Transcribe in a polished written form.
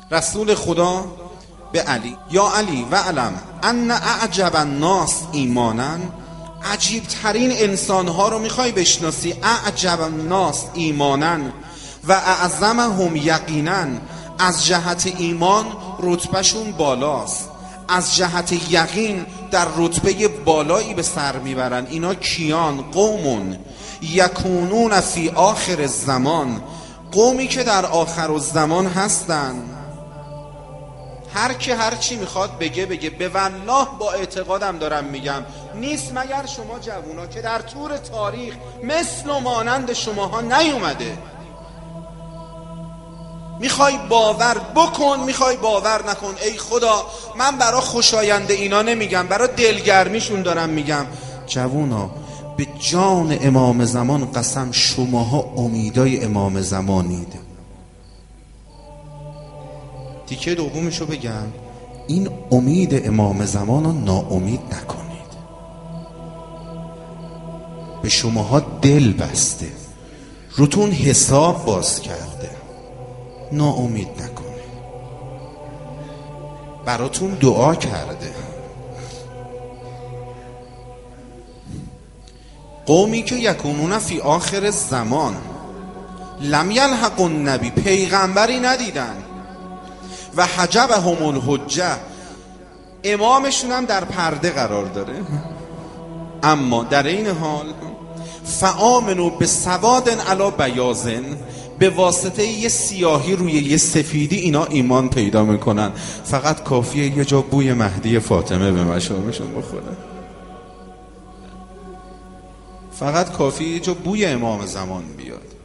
رسول خدا به علی: یا علی و علم ان اعجب الناس ایمانا، عجیب ترین انسان ها رو میخوای بشناسی؟ اعجب الناس ایمانا و اعظمهم یقینا، از جهت ایمان رتبهشون بالاست، از جهت یقین در رتبه بالایی به سر میبرن. اینا کیان؟ قومون یکونون فی آخر الزمان، قومی که در آخر الزمان هستن. هر که هر چی میخواد بگه به والله با اعتقادم دارم میگم، نیست مگر شما جوونا که در طول تاریخ مثل و مانند شماها نیومده. میخوای باور بکن، میخوای باور نکن. ای خدا، من برای خوشایند اینا نمیگم، برای دلگرمیشون دارم میگم. جوونا به جان امام زمان قسم، شماها امیدای امام زمانید. تیکه دومشو بگم، این امید امام زمان رو ناامید نکنید. به شماها دل بسته، روتون حساب باز کرده، ناامید نکنید. براتون دعا کرده. قومی که یکونون فی آخر زمان لم یلحق النبی، پیغمبری ندیدن، و حجبهم الحجه، امامشون هم در پرده قرار داره، اما در این حال فآمنوا بسواد علی بیاض، به واسطه یه سیاهی روی یه سفیدی اینا ایمان پیدا میکنن. فقط کافیه یه جا بوی مهدی فاطمه به مشامشون بخوره، فقط کافیه یه جا بوی امام زمان بیاد.